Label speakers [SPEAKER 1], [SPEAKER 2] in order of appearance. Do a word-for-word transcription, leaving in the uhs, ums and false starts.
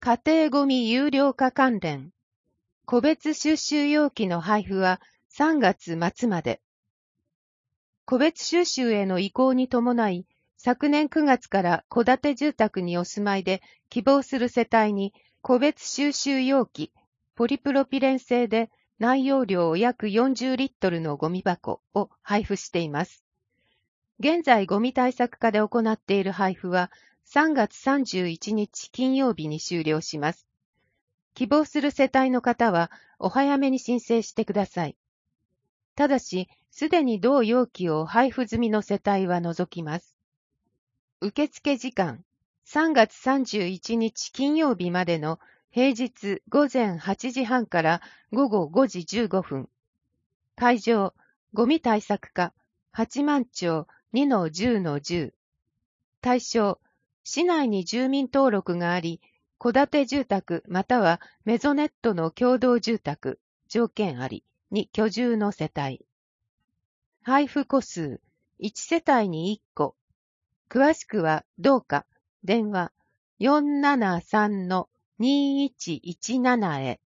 [SPEAKER 1] 家庭ごみ有料化関連。個別収集容器の配布はさんがつ末まで。個別収集への移行に伴い、昨年くがつから戸建て住宅にお住まいで希望する世帯に個別収集容器、ポリプロピレン製で内容量約よんじゅうリットルのゴミ箱を配布しています。現在ゴミ対策課で行っている配布はさんがつさんじゅういちにち金曜日に終了します。希望する世帯の方はお早めに申請してください。ただし、すでに同容器を配布済みの世帯は除きます。受付時間、さんがつさんじゅういちにち金曜日までの平日ごぜんはちじはんからごごごじじゅうごふん。会場、ゴミ対策課、八幡町 にのじゅうのじゅう。対象、市内に住民登録があり、戸建て住宅またはメゾネットの共同住宅、条件ありに居住の世帯。配布個数、いち世帯にいっこ。詳しくはどうか、電話 よんななさんのにいちいちなな へ。